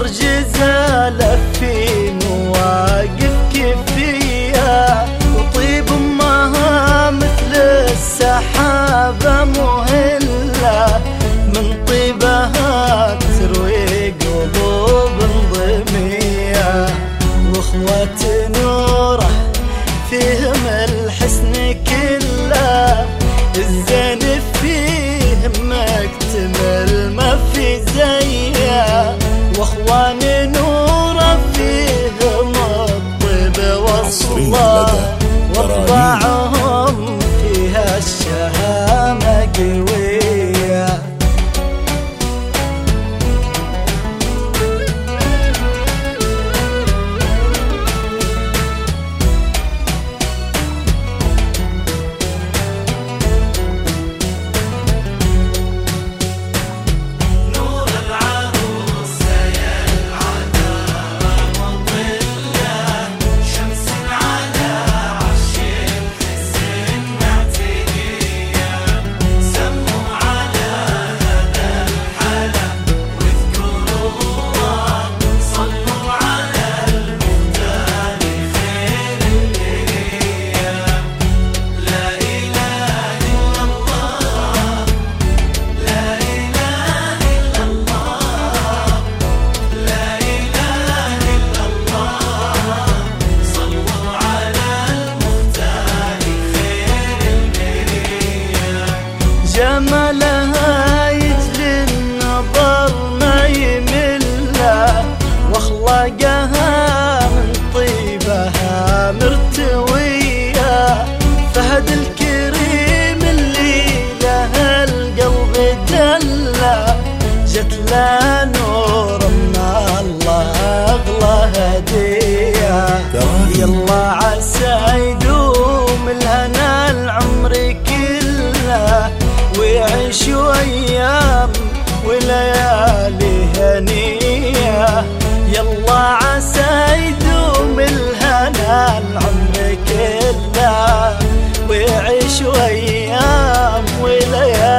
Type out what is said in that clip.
جزالة في مواقف كفية، وطيب أمها مثل السحابة مهلة، من طيبها تروي قلوب ضمية. واخوة نوره فيهم الحسن كله، الزين فيهم مكتمل ما في زيه، واخوان نوره فيهم الطيب والصلاة، وطباعهم فيها الشهامة قوية. جمالها يجلي النظر ما يمله، واخلاقها من طيبها مرتوية. فهد الكريم اللي له القلب دله، جت له نور من الله اغلى هدية. يلا عسى يدوم الهنا العمر كله، ويعيشوا أيام وليالي هنية. يلا عسى يدوم الهنا العمر كله، ويعيشوا أيام وليالي